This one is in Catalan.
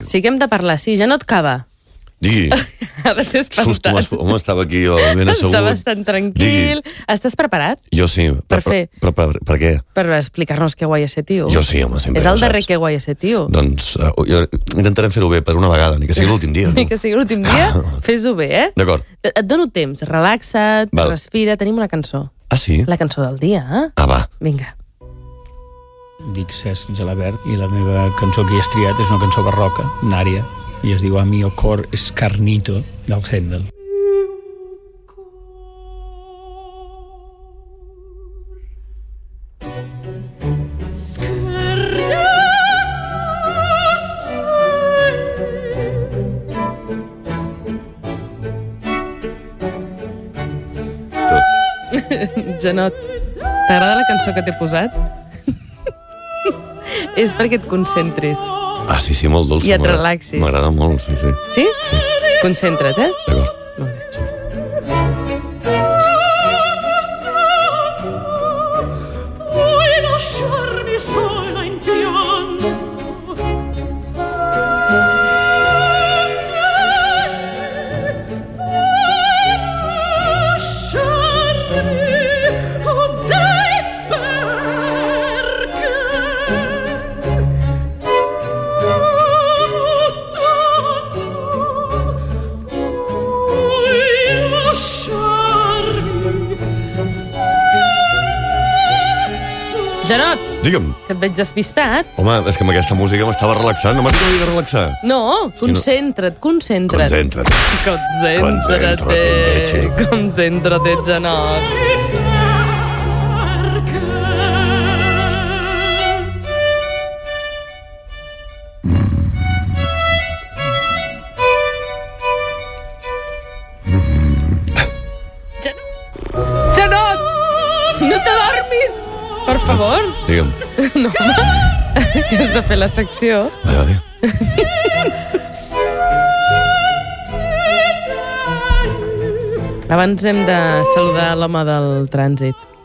Sí que hem de parlar, sí, ja no et cava. Digui. Ara t'he espantat. Home, estava aquí ben assegut. Està bastant tranquil. Estàs preparat? Jo sí. Per fer? Per què? Per explicar-nos què guai és ser tio. Jo sí, home, sempre. És el darrer què guai és ser tio. Doncs intentarem fer-ho bé per una vegada, ni que sigui l'últim dia. Ni que sigui l'últim dia, fes-ho bé, eh? D'acord. Et dono temps, relaxa't, respira, tenim una cançó. Ah, sí? La cançó del dia, eh? Ah, va. Vinga. Dic Cesc Gelabert i la meva cançó que he estriat és una cançó barroca, una ària, i es diu A mio cor scarnito, del Händel. Janot, t'agrada la cançó que t'he posat? És perquè et concentris. Ah, sí, molt dolça. I et relaxis. M'agrada molt, sí. Sí? Sí. Concentra't, eh? D'acord. Molt bé. Sí. Puoi lasciarmi sola in pianto. Janot, Digue'm. que et veig despistat. Home, és que amb aquesta música m'estava relaxant. No m'has dit que m'havia de relaxar? No, concentra't. Concentra't. Concéntrate, Janot. Janot! No t'adormis! Per favor. Digue'm. No, home, que has de fer la secció. Vale. Abans hem de saludar l'home del trànsit.